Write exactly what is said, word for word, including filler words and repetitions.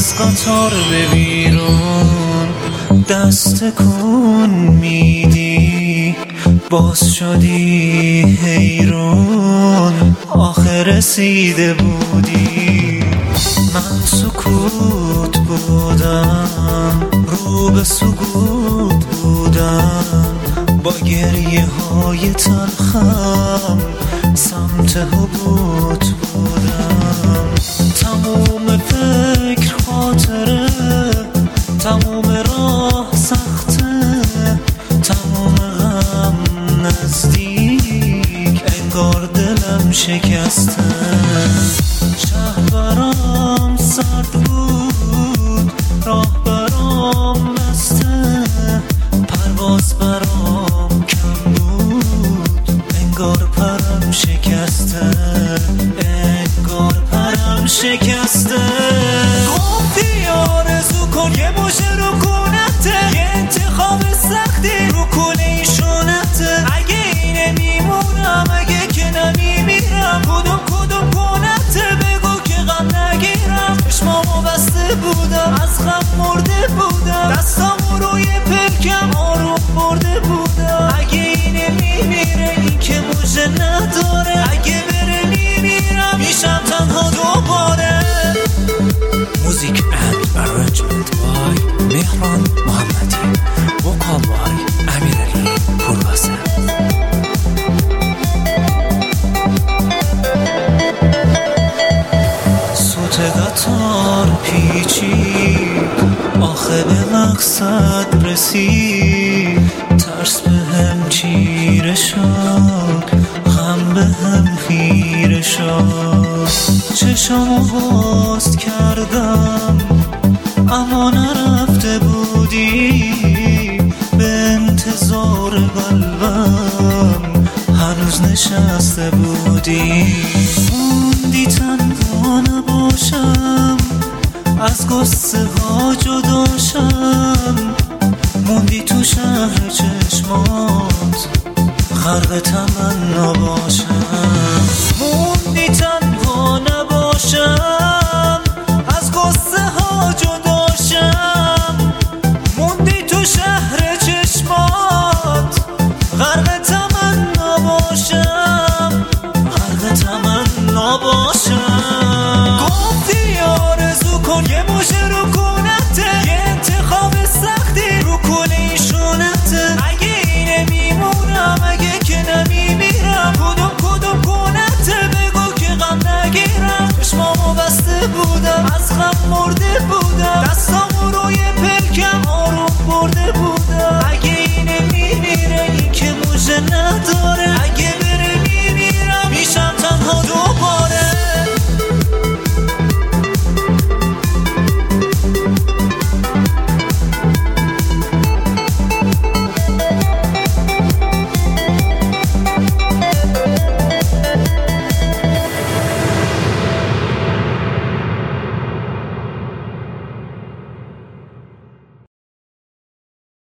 از قطار به بیرون دست کن میدی، باز شدی حیرون آخر رسیده بودی. من سکوت بودم، رو به سکوت بودم، با گریه های تلخم سمت حبوط بودم. تموم فکر خاطره، تموم راه سخته، تموم غم نزدیک، انگار دلم شکسته. شهر برام سرد بود، راه برام بسته، پرواز برام کم بود، انگار پرم شکسته، انگار پرم شکسته. گفتی آرزو کن یه مژه رو کنته، یه انتخاب سختی رو کنه ایشونته. اگه اینه میمونم، اگه که نمیمیرم، کدوم کدوم کنته بگو که غم نگیرم. چشمامو بسته بودم، از غم مرده بودم، دستامو روی پلکم آروم برده بودم. اگه اینه میمیره، این که مژه نداره، اگه بره میمیرم، میشم تنها دوباره. موزیک اند ارنجمنت بای مهران محمدی، وکال بای امیرعلی پوروازه. صوت قطار پیچید، آخه به مقصد رسید. ترس به هم چیره شد، غم به هم خیره شد. چشمو باز کردم اما نرفته بودی، به انتظار قلبم هنوز نشسته بودی. موندی تنها نباشم، از قصه ها جداشم، موندی تو شهر چشمات، غرق تمنا باشم. موندی تنها نباشم،